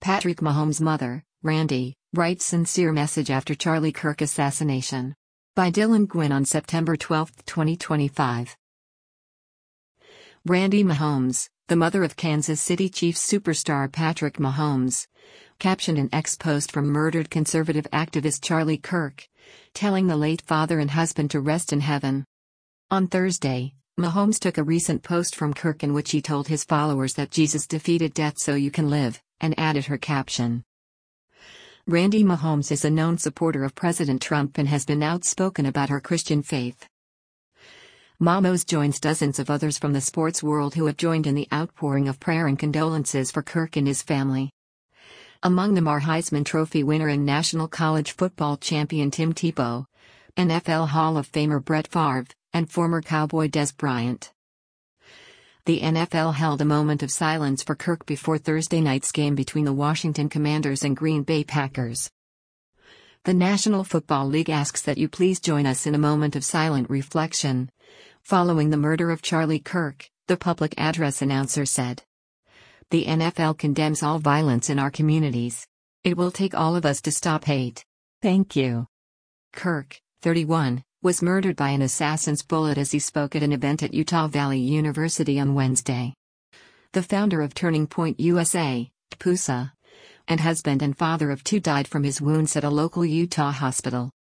Patrick Mahomes' mother, Randy, writes sincere message after Charlie Kirk assassination. By Dylan Gwynn on September 12, 2025. Randy Mahomes, the mother of Kansas City Chiefs superstar Patrick Mahomes, captioned an ex-post from murdered conservative activist Charlie Kirk, telling the late father and husband to rest in heaven. On Thursday, Mahomes took a recent post from Kirk in which he told his followers that Jesus defeated death so you can live, and added her caption. Randy Mahomes is a known supporter of President Trump and has been outspoken about her Christian faith. Mamos joins dozens of others from the sports world who have joined in the outpouring of prayer and condolences for Kirk and his family. Among them are Heisman Trophy winner and National College Football champion Tim Tebow, NFL Hall of Famer Brett Favre, and former Cowboy Dez Bryant. The NFL held a moment of silence for Kirk before Thursday night's game between the Washington Commanders and Green Bay Packers. The National Football League asks that you please join us in a moment of silent reflection. Following the murder of Charlie Kirk, the public address announcer said. The NFL condemns all violence in our communities. It will take all of us to stop hate. Thank you. Kirk, 31, was murdered by an assassin's bullet as he spoke at an event at Utah Valley University on Wednesday. The founder of Turning Point USA, TPUSA, and husband and father of two died from his wounds at a local Utah hospital.